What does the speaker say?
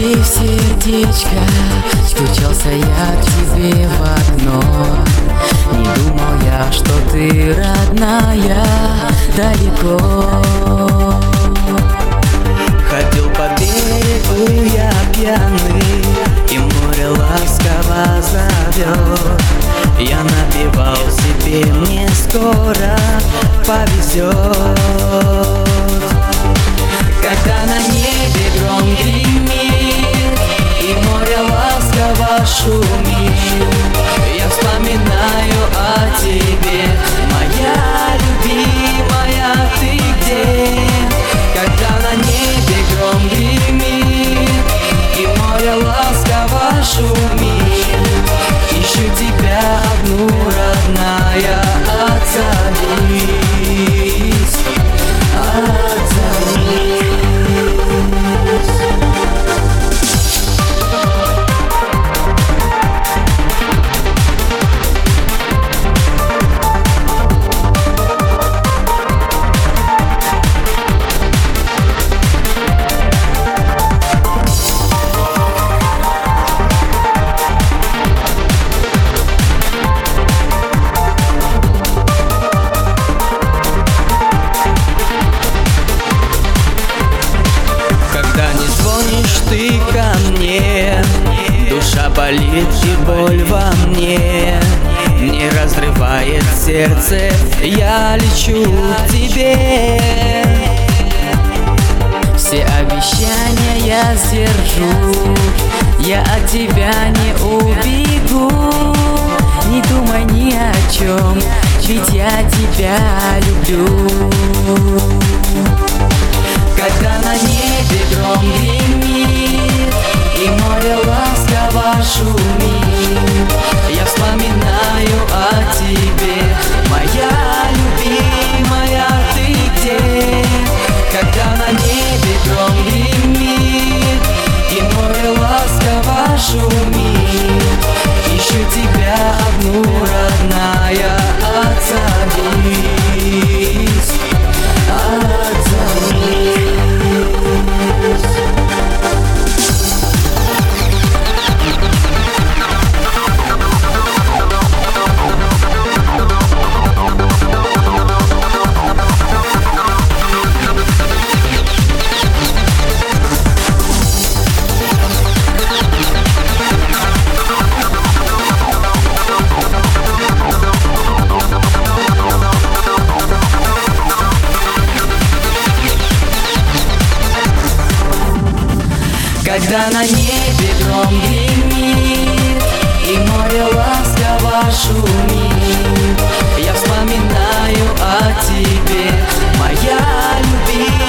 Разбив сердечко, стучался я к тебе в окно. Не думал я, что ты родная далеко. Ходил по берегу я пьяный, и море ласково зовет. Я напевал себе, мне скоро повезет. Когда на небе гром гремит и море ласково шумит, я вспоминаю о тебе, моя любимая, ты где? Когда на небе гром гремит и море ласково шумит, ищу тебя одну, родная, отзовись, отзовись. Ты ко мне, душа болит и боль во мне, не разрывает сердце, я лечу к тебе. Все обещания я сдержу, я от тебя не убегу. Не думай ни о чем, ведь я тебя люблю. Когда на небе гром гремит и море ласково шумит, я вспоминаю о тебе, моя любимая, ты где? Когда на небе гром гремит и море ласково шумит, ищу тебя одну, родная, отзовись, отзовись. Когда на небе гром гремит и море ласково шумит, я вспоминаю о тебе, моя любимая.